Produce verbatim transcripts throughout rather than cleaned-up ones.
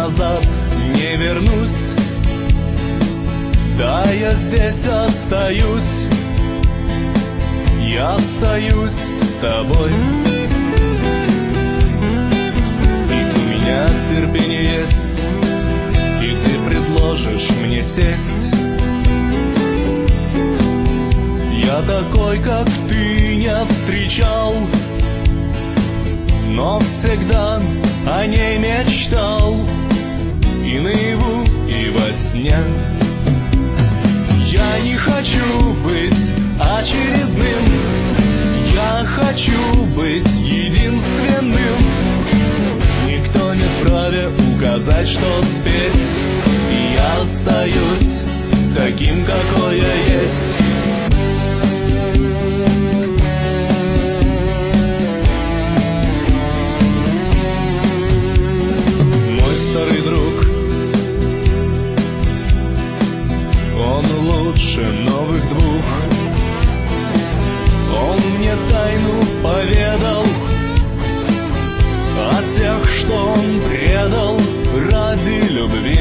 назад не вернусь. Да, я здесь остаюсь, я остаюсь с тобой. И у меня терпение есть, и ты предложишь мне сесть. Я такой, как ты, не встречал, но всегда о ней мечтал, и наяву, и во сне. Я не хочу быть очередным, я хочу быть единственным. Никто не вправе указать, что спеть, и я остаюсь таким, какой я есть. Новых двух. Он мне тайну поведал о тех, что он предал ради любви.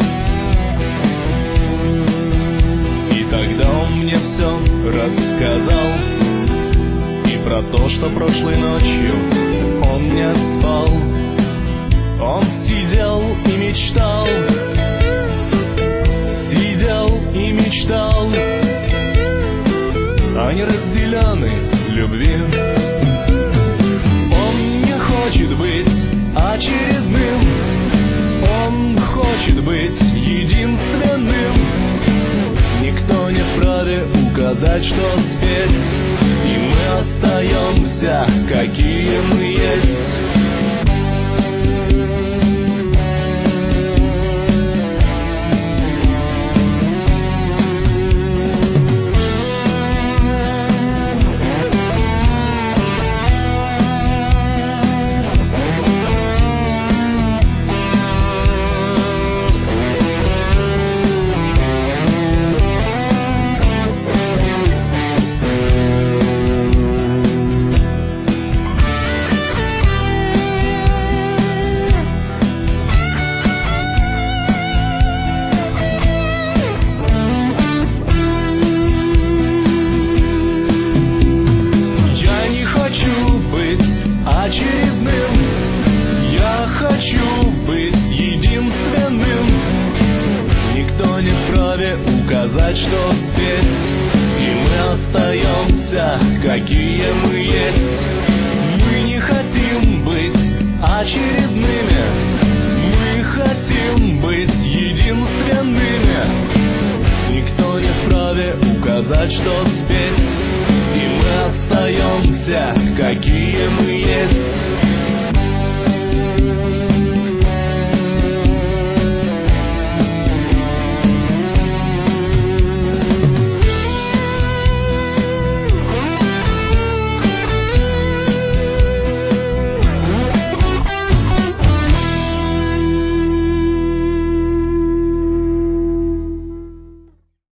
И тогда он мне все рассказал, и про то, что прошлой ночью он не спал. Он сидел и мечтал, мечтал о неразделенной любви. Он не хочет быть очередным, он хочет быть единственным. Никто не вправе указать, что спеть, и мы остаемся, какие мы есть. Очередным, я хочу быть единственным. Никто не вправе указать, что спеть, и мы остаемся, какие мы